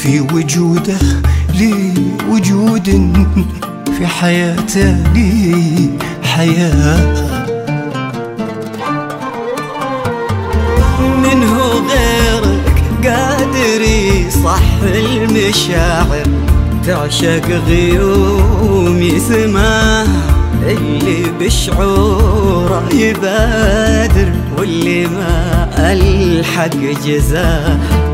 في وجوده لي وجود، في حياته لي حياة. منه غيرك قادر يصح المشاعر، تعشق غيوم سماه اللي بشعوره يبادر، واللي ما الحق جزاه.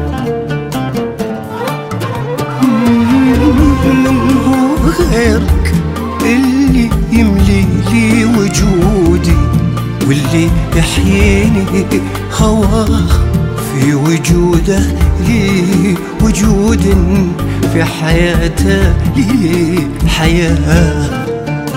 منه غيرك اللي يملي لي وجودي، واللي يحييني هواه، في وجوده لي وجود، في حياته لي حياة.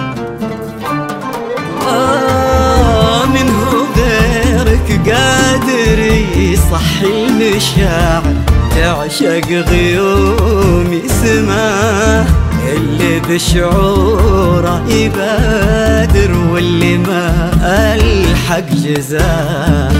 منه غيرك قادر يصح المشاعر، تعشق غيوم سماه اللي بشعوره يبادر، واللي ما الحق جزاه.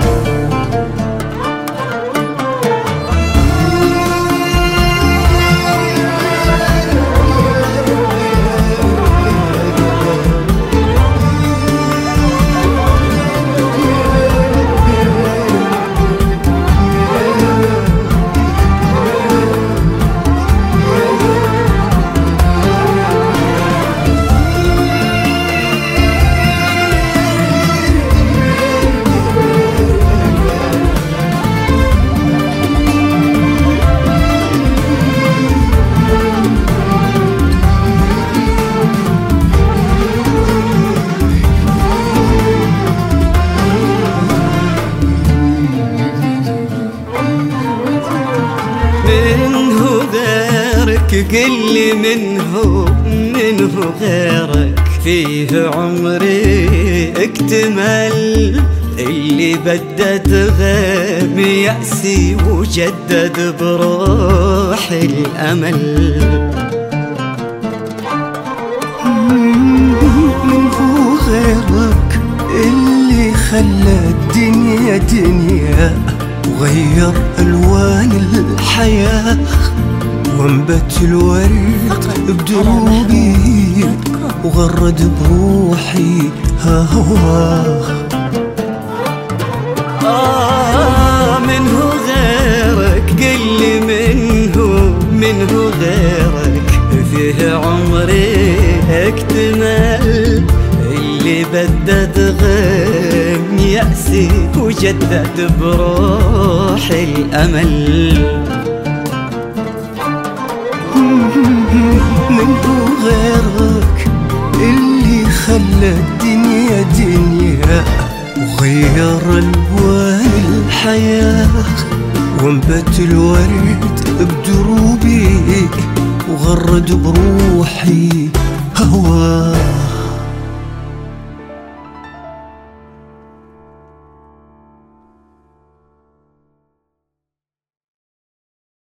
قل منه غيرك فيه عمري اكتمل، اللي بدد غيم يأسي وجدد بروح الأمل. منه غيرك اللي خلى الدنيا دنيا، وغير ألوان الحياة، وانبت الورد بدروبي، وغرد بروحي هواه. منه غيرك قل منه غيرك فيه عمري اكتمل، اللي بدد غيم يأسي وجدد بروح الأمل. منه غيرك اللي خلى الدنيا دنيا، وغير ألوان الحياة، وانبت الورد بدروبي، وغرد بروحي هواه.